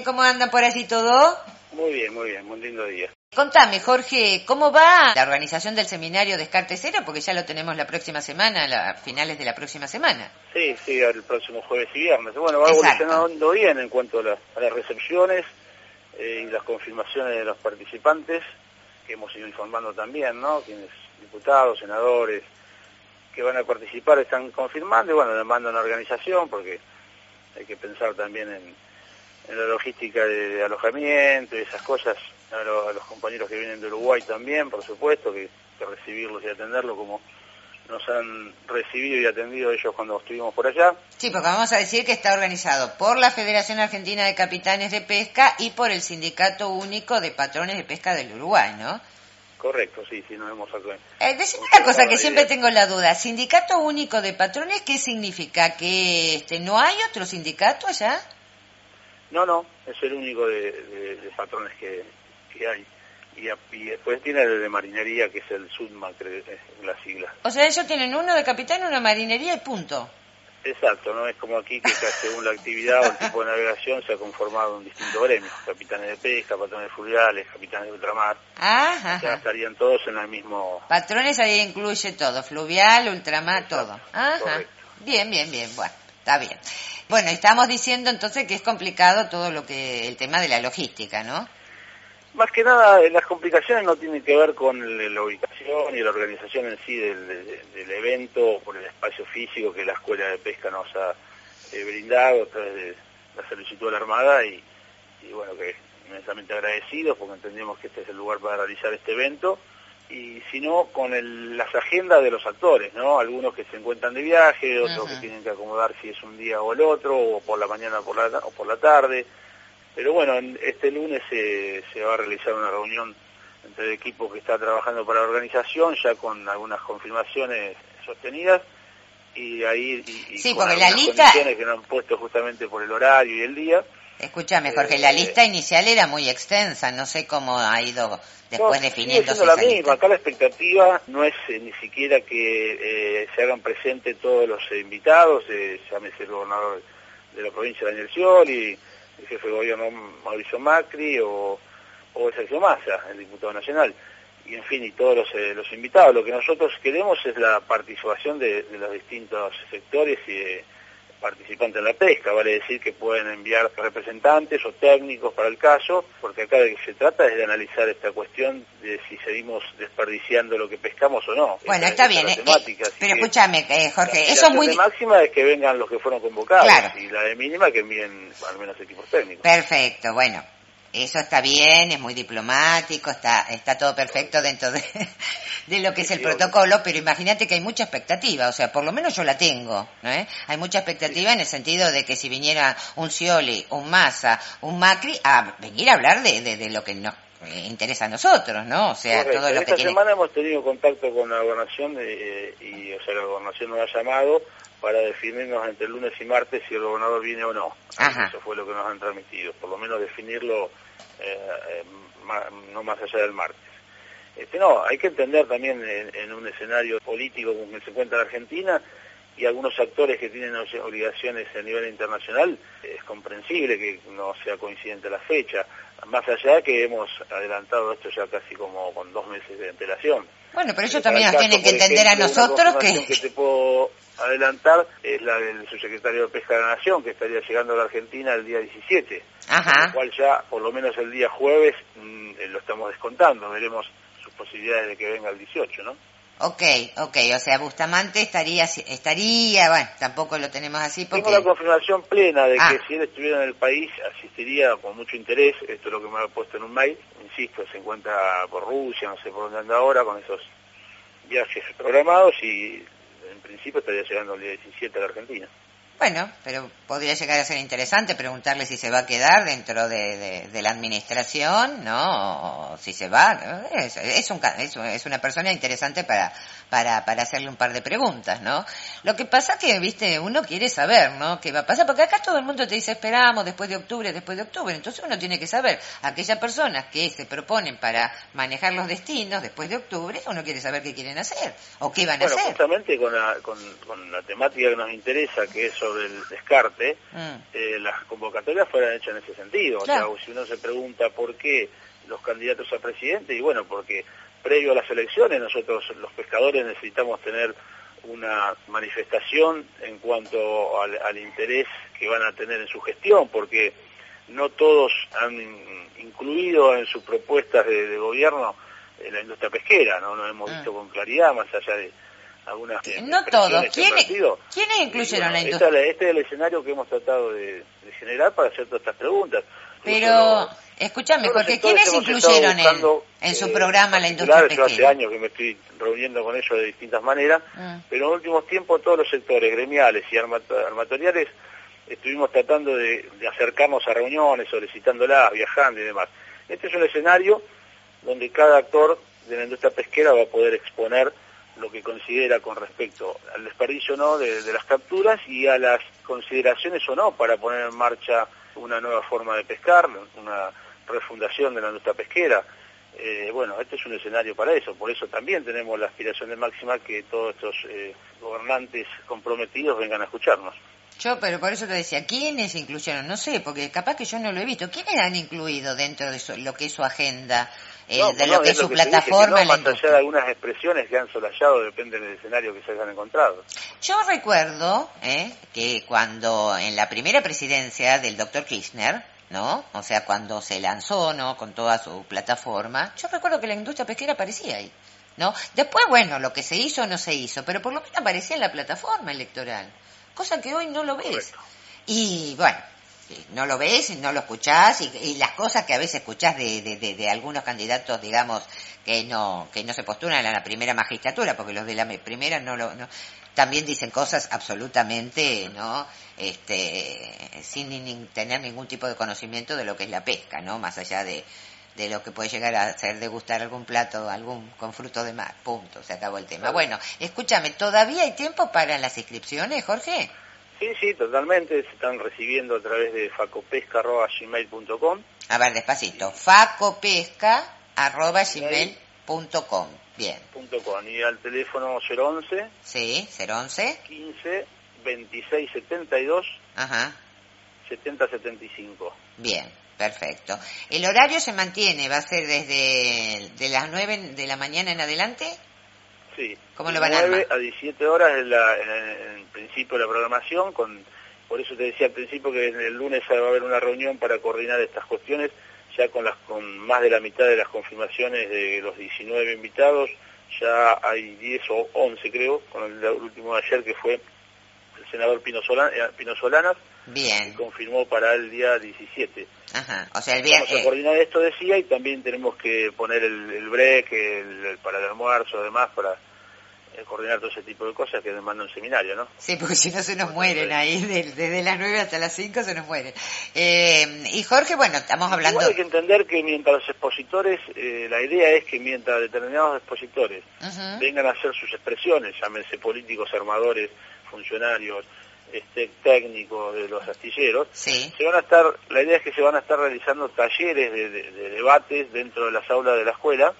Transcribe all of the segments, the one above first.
bien, ¿cómo andan por allí todo? Muy bien, un lindo día. Contame, Jorge, ¿cómo va la organización del seminario Descarte Cero? Porque ya lo tenemos la próxima semana, a finales de la próxima semana. Sí, el próximo jueves y viernes. Bueno, va evolucionando bien en cuanto a las recepciones y las confirmaciones de los participantes, que hemos ido informando también, ¿no? Quienes, diputados, senadores, que van a participar están confirmando, y bueno, demandan organización, porque hay que pensar también en la logística de alojamiento y esas cosas, a los compañeros que vienen de Uruguay también, por supuesto, que recibirlos y atenderlos como nos han recibido y atendido ellos cuando estuvimos por allá. Sí, porque vamos a decir que está organizado por la Federación Argentina de Capitanes de Pesca y por el Sindicato Único de Patrones de Pesca del Uruguay, ¿no? Correcto, sí, nos hemos sacado. Decime una cosa que siempre tengo la duda. ¿Sindicato Único de Patrones qué significa? ¿Que no hay otro sindicato allá? No, es el único de patrones que hay. Y después tiene el de marinería, que es el SUDMA, creo que es la sigla. O sea, ellos tienen uno de capitán, una marinería y punto. Exacto, no es como aquí que según la actividad o el tipo de navegación se ha conformado un distinto gremio. Capitanes de pesca, patrones fluviales, capitanes de ultramar. Ajá. Ya estarían todos en el mismo... Patrones ahí incluye todo, fluvial, ultramar, exacto, todo. Ajá. Correcto. Bien, bueno, está bien. Bueno, estamos diciendo entonces que es complicado todo el tema de la logística, ¿no? Más que nada, las complicaciones no tienen que ver con la ubicación y la organización en sí del evento, por el espacio físico que la Escuela de Pesca nos ha brindado a través de la solicitud de la Armada, y bueno, que inmensamente agradecidos porque entendemos que este es el lugar para realizar este evento, y sino con las agendas de los actores, ¿no? Algunos que se encuentran de viaje, otros que tienen que acomodar si es un día o el otro, o por la mañana o por la tarde. Pero bueno, este lunes se va a realizar una reunión entre el equipo que está trabajando para la organización, ya con algunas confirmaciones sostenidas, y ahí sí, con porque algunas la lista... condiciones que nos han puesto justamente por el horario y el día. Escúchame, Jorge, la lista inicial era muy extensa, no sé cómo ha ido después definiéndose siendo la esa misma. lista. Acá la expectativa no es ni siquiera que se hagan presentes todos los invitados, llámese el gobernador de la provincia, Daniel Scioli, el jefe de gobierno Mauricio Macri o Sergio Massa, el diputado nacional, y en fin, y todos los invitados. Lo que nosotros queremos es la participación de los distintos sectores y participantes en la pesca, vale decir que pueden enviar representantes o técnicos para el caso, porque acá de que se trata es de analizar esta cuestión de si seguimos desperdiciando lo que pescamos o no. Bueno, está bien, pero escúchame, Jorge, eso es muy... La de máxima es que vengan los que fueron convocados, claro. Y la de mínima que envíen al menos equipos técnicos. Perfecto, bueno, eso está bien, es muy diplomático, está todo perfecto dentro de lo que es el protocolo, pero imagínate que hay mucha expectativa, o sea, por lo menos yo la tengo, ¿no? Hay mucha expectativa en el sentido de que si viniera un Scioli, un Massa, un Macri, a venir a hablar de lo que nos interesa a nosotros, ¿no? O sea, correcto. todo lo que esta tiene... semana hemos tenido contacto con la gobernación y la gobernación nos ha llamado para definirnos entre lunes y martes si el gobernador viene o no. Ajá. Eso fue lo que nos han transmitido, por lo menos definirlo no más allá del martes. No, hay que entender también en un escenario político como que se encuentra la Argentina y algunos actores que tienen obligaciones a nivel internacional, es comprensible que no sea coincidente la fecha, más allá de que hemos adelantado esto ya casi como con 2 meses de antelación. Bueno, pero ellos también nos tienen que entender a nosotros que te puedo adelantar es la del subsecretario de Pesca de la Nación, que estaría llegando a la Argentina el día 17. Ajá. Con lo cual ya, por lo menos el día jueves, lo estamos descontando. Veremos sus posibilidades de que venga el 18, ¿no? Ok, o sea, Bustamante estaría, bueno, tampoco lo tenemos así porque... Tengo la confirmación plena de que si él estuviera en el país asistiría con mucho interés, esto es lo que me ha puesto en un mail, insisto, se encuentra por Rusia, no sé por dónde anda ahora, con esos viajes programados y en principio estaría llegando el día 17 a la Argentina. Bueno, pero podría llegar a ser interesante preguntarle si se va a quedar dentro de la administración, ¿no? O si se va. Es una persona interesante para hacerle un par de preguntas, ¿no? Lo que pasa que, viste, uno quiere saber, ¿no? ¿Qué va a pasar? Porque acá todo el mundo te dice esperamos después de octubre. Entonces uno tiene que saber, aquellas personas que se proponen para manejar los destinos después de octubre, uno quiere saber qué quieren hacer o qué van a hacer. Justamente con la temática que nos interesa, que es sobre el descarte, las convocatorias fueran hechas en ese sentido. Claro. O sea, si uno se pregunta por qué los candidatos a presidente, y bueno, porque previo a las elecciones nosotros los pescadores necesitamos tener una manifestación en cuanto al interés que van a tener en su gestión, porque no todos han incluido en sus propuestas de gobierno la industria pesquera, no lo hemos visto con claridad, más allá de algunas no todos. ¿Quiénes Y, incluyeron bueno, la industria? Este es el escenario que hemos tratado de generar para hacer todas estas preguntas. Pero, escúchame, Jorge, ¿quiénes incluyeron en su programa la industria pesquera? Yo hace años que me estoy reuniendo con ellos de distintas maneras, pero en últimos tiempos todos los sectores gremiales y armatoriales estuvimos tratando de acercarnos a reuniones, solicitándolas, viajando y demás. Este es un escenario donde cada actor de la industria pesquera va a poder exponer lo que considera con respecto al desperdicio o no de las capturas y a las consideraciones o no para poner en marcha una nueva forma de pescar, una refundación de la industria pesquera. Bueno, este es un escenario para eso, por eso también tenemos la aspiración de máxima que todos estos gobernantes comprometidos vengan a escucharnos. Pero por eso te decía, ¿quiénes incluyeron? No sé, porque capaz que yo no lo he visto. ¿Quiénes han incluido dentro de lo que es su agenda, lo que es su plataforma? Dije, más allá de algunas expresiones que han solayado, depende del escenario que se hayan encontrado. Yo recuerdo que cuando en la primera presidencia del doctor Kirchner, ¿no? O sea, cuando se lanzó, ¿no? Con toda su plataforma, yo recuerdo que la industria pesquera aparecía ahí, ¿no? Después, bueno, lo que se hizo no se hizo, pero por lo menos aparecía en la plataforma electoral. Cosa que hoy no lo ves. Correcto. Y bueno, no lo ves, no lo escuchás, y las cosas que a veces escuchás de algunos candidatos, digamos, que no se postulan a la primera magistratura, porque los de la primera no también dicen cosas absolutamente, ¿no? Sin tener ningún tipo de conocimiento de lo que es la pesca, ¿no? Más allá de lo que puede llegar a hacer degustar algún plato con fruto de mar, punto, se acabó el tema. Bueno, escúchame, ¿todavía hay tiempo para las inscripciones, Jorge? Sí, totalmente, se están recibiendo a través de facopesca@gmail.com. A ver, despacito, facopesca@gmail.com, bien. .com, y al teléfono 011 Sí, 011 15 26 72 ajá, 70 75. Bien. Perfecto. ¿El horario se mantiene? ¿Va a ser desde de las 9 de la mañana en adelante? Sí. ¿Cómo lo van a 9 armar? a 17 horas en el principio de la programación, por eso te decía al principio que el lunes va a haber una reunión para coordinar estas cuestiones, ya con más de la mitad de las confirmaciones de los 19 invitados, ya hay 10 o 11 creo, con el último de ayer que fue el senador Pino Solanas. Bien. Y confirmó para el día 17. Ajá, o sea, el viernes. Vamos a coordinar esto, decía, y también tenemos que poner el break para el almuerzo, además, para coordinar todo ese tipo de cosas que demanda un seminario, ¿no? Sí, porque si no se nos mueren ahí, desde las 9 hasta las 5 se nos mueren. Y Jorge, bueno, estamos hablando... Igual hay que entender que mientras los expositores, la idea es que mientras determinados expositores vengan a hacer sus expresiones, llámense políticos, armadores, funcionarios, técnicos de los astilleros, sí. La idea es que se van a estar realizando talleres de debates dentro de las aulas de la escuela,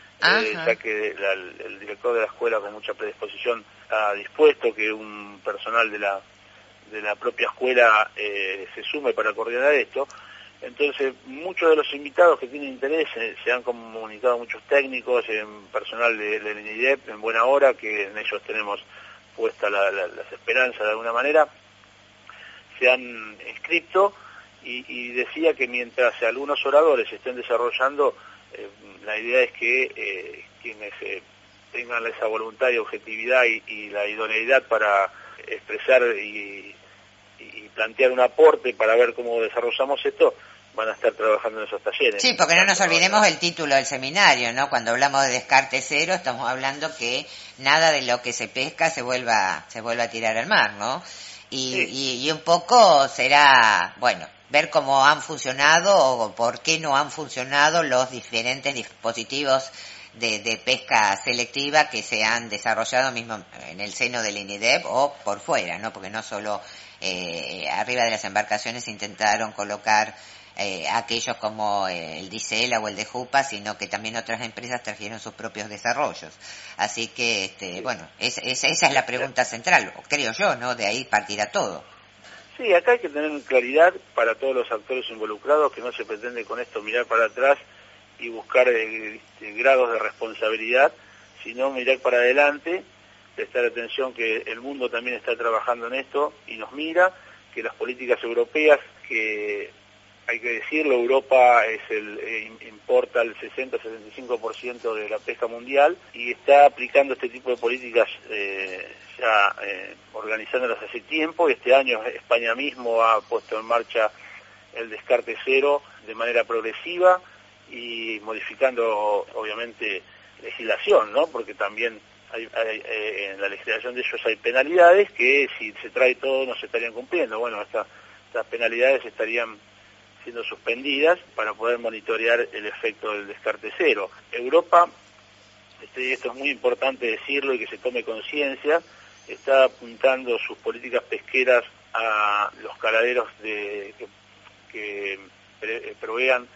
ya que el director de la escuela con mucha predisposición ha dispuesto que un personal de la propia escuela se sume para coordinar esto. Entonces, muchos de los invitados que tienen interés, se han comunicado muchos técnicos, personal del INIDEP, en buena hora, que en ellos tenemos puesta las esperanzas de alguna manera, se han inscrito y decía que mientras algunos oradores estén desarrollando, la idea es que quienes tengan esa voluntad y objetividad y la idoneidad para expresar y plantear un aporte para ver cómo desarrollamos esto, van a estar trabajando en esos talleres. Sí, porque no nos olvidemos el título del seminario, ¿no? Cuando hablamos de descarte cero, estamos hablando que nada de lo que se pesca se vuelva a tirar al mar, ¿no? Y un poco será, bueno, ver cómo han funcionado o por qué no han funcionado los diferentes dispositivos de pesca selectiva que se han desarrollado mismo en el seno del INIDEP o por fuera, ¿no? Porque no solo arriba de las embarcaciones intentaron colocar aquellos como el Dicela o el de Jupa, sino que también otras empresas trajeron sus propios desarrollos. Así que, bueno, esa es la pregunta central, creo yo, ¿no? De ahí partirá todo. Sí, acá hay que tener claridad para todos los actores involucrados que no se pretende con esto mirar para atrás y buscar grados de responsabilidad, sino mirar para adelante, prestar atención que el mundo también está trabajando en esto y nos mira, que las políticas europeas, que hay que decirlo, Europa importa el 60-65% de la pesca mundial y está aplicando este tipo de políticas organizándolas hace tiempo. Este año España mismo ha puesto en marcha el descarte cero de manera progresiva y modificando obviamente legislación, ¿no? Porque también en la legislación de ellos hay penalidades que si se trae todo no se estarían cumpliendo. Bueno, estas penalidades estarían siendo suspendidas para poder monitorear el efecto del descarte cero. Europa, esto es muy importante decirlo y que se tome conciencia, está apuntando sus políticas pesqueras a los caladeros que provean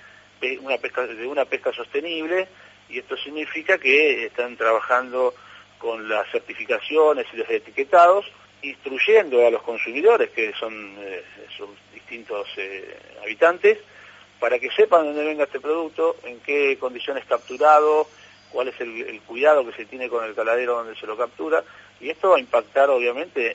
una pesca sostenible, y esto significa que están trabajando con las certificaciones y los etiquetados, instruyendo a los consumidores, que son distintos habitantes, para que sepan dónde venga este producto, en qué condiciones capturado, cuál es el cuidado que se tiene con el caladero donde se lo captura, y esto va a impactar obviamente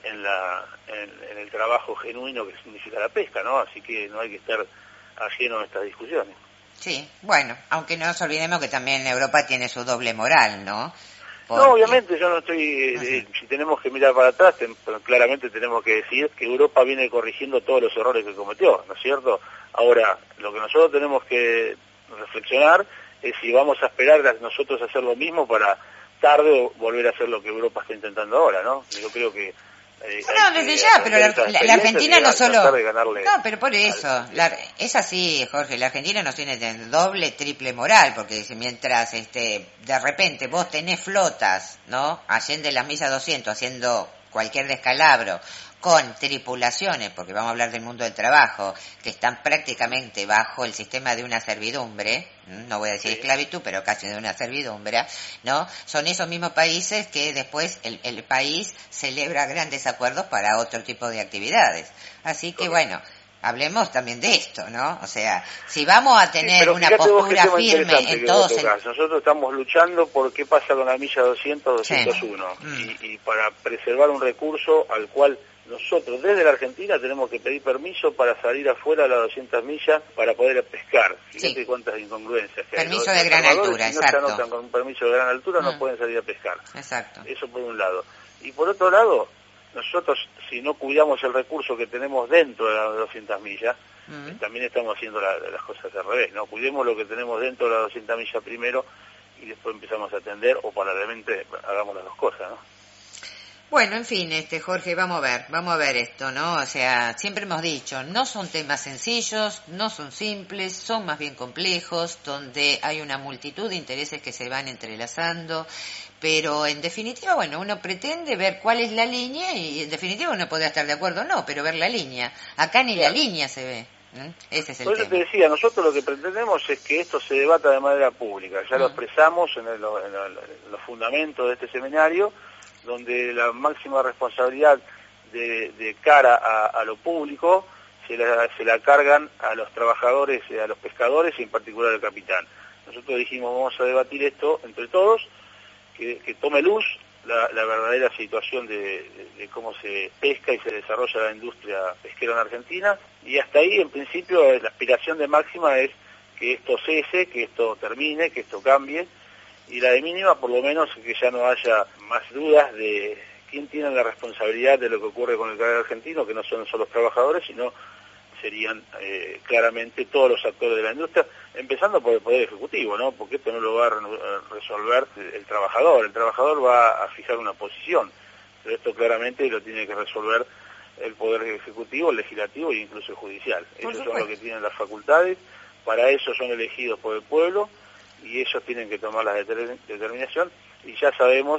en el trabajo genuino que significa la pesca, ¿no? Así que no hay que estar ajeno a estas discusiones. Sí, bueno, aunque no nos olvidemos que también Europa tiene su doble moral, ¿no? No, obviamente yo no estoy, si tenemos que mirar para atrás, claramente tenemos que decir que Europa viene corrigiendo todos los errores que cometió, ¿no es cierto? Ahora, lo que nosotros tenemos que reflexionar es si vamos a esperar nosotros a hacer lo mismo para tarde volver a hacer lo que Europa está intentando ahora, ¿no? Yo creo que no, desde ya, pero la Argentina no solo... No, pero por eso, es así, Jorge, la Argentina no tiene doble, triple moral, porque mientras de repente vos tenés flotas, ¿no? Allende la milla 200 haciendo cualquier descalabro, con tripulaciones, porque vamos a hablar del mundo del trabajo, que están prácticamente bajo el sistema de una servidumbre, no voy a decir esclavitud, pero casi de una servidumbre, ¿no? Son esos mismos países que después el país celebra grandes acuerdos para otro tipo de actividades. Así que bueno, hablemos también de esto, ¿no? O sea, si vamos a tener una postura firme en todos... Nosotros estamos luchando por qué pasa con la milla 200, 201, y para preservar un recurso al cual nosotros desde la Argentina tenemos que pedir permiso para salir afuera de las 200 millas para poder pescar. Fíjate cuántas incongruencias que permiso hay. de gran altura, si no se anotan con un permiso de gran altura no pueden salir a pescar. Exacto. Eso por un lado. Y por otro lado, nosotros si no cuidamos el recurso que tenemos dentro de las 200 millas, también estamos haciendo las cosas al revés, ¿no? Cuidemos lo que tenemos dentro de las 200 millas primero y después empezamos a atender, o paralelamente hagamos las dos cosas, ¿no? Bueno, en fin, Jorge, vamos a ver esto, ¿no? O sea, siempre hemos dicho, no son temas sencillos, no son simples, son más bien complejos, donde hay una multitud de intereses que se van entrelazando, pero en definitiva, bueno, uno pretende ver cuál es la línea y en definitiva uno podrá estar de acuerdo o no, pero ver la línea. Acá ni la línea se ve. Ese es el tema. Por eso te decía, nosotros lo que pretendemos es que esto se debata de manera pública, ya lo expresamos en los fundamentos de este seminario, donde la máxima responsabilidad de cara a lo público se la cargan a los trabajadores, a los pescadores y en particular al capitán. Nosotros dijimos, vamos a debatir esto entre todos, que tome luz la verdadera situación de cómo se pesca y se desarrolla la industria pesquera en Argentina, y hasta ahí en principio la aspiración de máxima es que esto cese, que esto termine, que esto cambie, y la de mínima por lo menos que ya no haya más dudas de quién tiene la responsabilidad de lo que ocurre con el caladero argentino, que no son solo los trabajadores, sino serían claramente todos los actores de la industria, empezando por el Poder Ejecutivo, ¿no? Porque esto no lo va a resolver el trabajador va a fijar una posición, pero esto claramente lo tiene que resolver el Poder Ejecutivo, el Legislativo e incluso el Judicial. Ellos son los que tienen las facultades, para eso son elegidos por el pueblo, y ellos tienen que tomar la determinación, y ya sabemos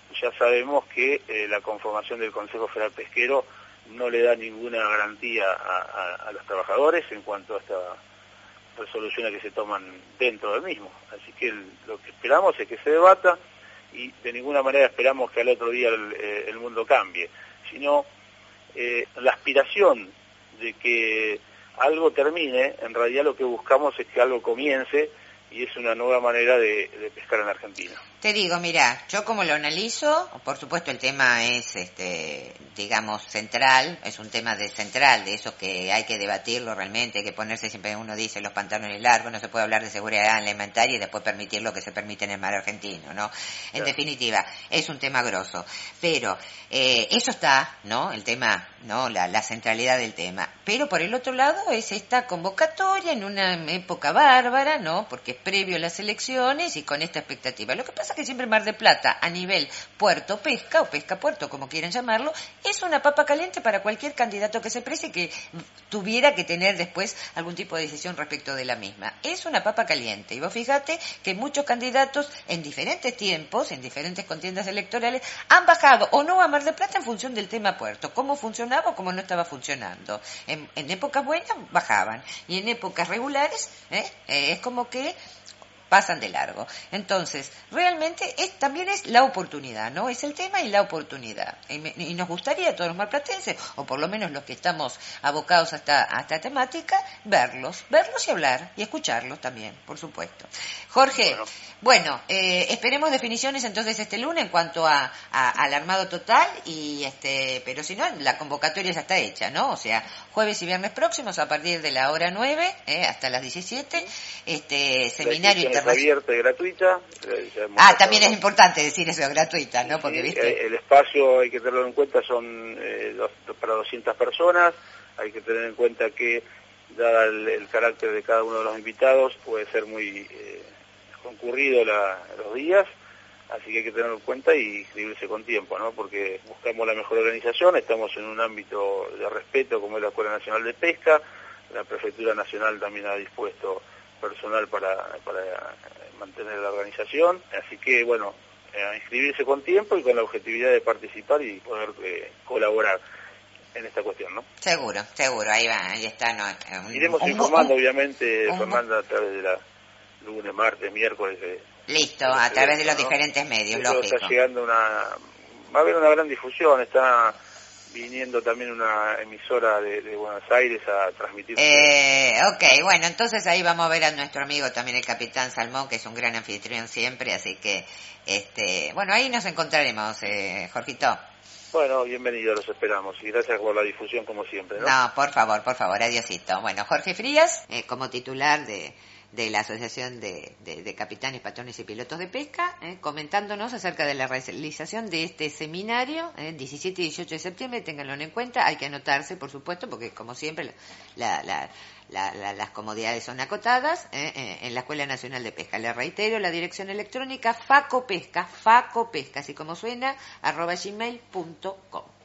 que la conformación del Consejo Federal Pesquero no le da ninguna garantía a los trabajadores en cuanto a estas resoluciones que se toman dentro del mismo. Así que lo que esperamos es que se debata, y de ninguna manera esperamos que al otro día el mundo cambie, sino la aspiración de que algo termine, en realidad lo que buscamos es que algo comience, y es una nueva manera de pescar en la Argentina. Te digo, mira, yo como lo analizo, por supuesto el tema es, digamos, central, es un tema central, de eso que hay que debatirlo realmente, hay que ponerse, siempre uno dice, los pantalones largos, no se puede hablar de seguridad alimentaria y después permitir lo que se permite en el mar argentino, ¿no? En definitiva, es un tema grosso, pero eso está, ¿no? El tema, ¿no? La centralidad del tema. Pero por el otro lado es esta convocatoria en una época bárbara, ¿no? Porque es previo a las elecciones y con esta expectativa. Lo que pasa es que siempre Mar del Plata, a nivel puerto pesca, o pesca puerto, como quieran llamarlo, es una papa caliente para cualquier candidato que se precie que tuviera que tener después algún tipo de decisión respecto de la misma. Es una papa caliente. Y vos fíjate que muchos candidatos en diferentes tiempos, en diferentes contiendas electorales, han bajado o no a Mar del Plata en función del tema puerto, cómo funcionaba o cómo no estaba funcionando. En épocas buenas bajaban y en épocas regulares es como que pasan de largo. Entonces, realmente también es la oportunidad, ¿no? Es el tema y la oportunidad. Y nos gustaría a todos los marplatenses, o por lo menos los que estamos abocados a esta temática, verlos y hablar, y escucharlos también, por supuesto. Jorge, bueno, esperemos definiciones entonces este lunes en cuanto al armado total, pero si no, la convocatoria ya está hecha, ¿no? O sea, jueves y viernes próximos a partir de la hora 9 hasta las 17, seminario es abierta y gratuita. También es importante decir eso, gratuita, ¿no? Porque, ¿viste? El espacio, hay que tenerlo en cuenta, son para 200 personas. Hay que tener en cuenta que, dada el carácter de cada uno de los invitados, puede ser muy concurrido los días, así que hay que tenerlo en cuenta y inscribirse con tiempo, ¿no? Porque buscamos la mejor organización, estamos en un ámbito de respeto como es la Escuela Nacional de Pesca, la Prefectura Nacional también ha dispuesto personal para mantener la organización, así que bueno, a inscribirse con tiempo y con la objetividad de participar y poder colaborar en esta cuestión, ¿no? Seguro, ahí está. ¿No? Iremos informando, obviamente, Fernanda, a través de la lunes, martes, miércoles. Listo, a través de los diferentes medios, lógico. Está llegando va a haber una gran difusión, está viniendo también una emisora de Buenos Aires a transmitir. Ok, bueno, entonces ahí vamos a ver a nuestro amigo también el Capitán Salmón, que es un gran anfitrión siempre, así que, bueno, ahí nos encontraremos, Jorgito. Bueno, bienvenido, los esperamos, y gracias por la difusión como siempre, ¿no? No, por favor, adiósito. Bueno, Jorge Frías, como titular de la Asociación de Capitanes, Patrones y Pilotos de Pesca, comentándonos acerca de la realización de este seminario, 17 y 18 de septiembre, ténganlo en cuenta, hay que anotarse, por supuesto, porque como siempre las comodidades son acotadas, en la Escuela Nacional de Pesca. Le reitero, la dirección electrónica facopesca, así como suena, @gmail.com.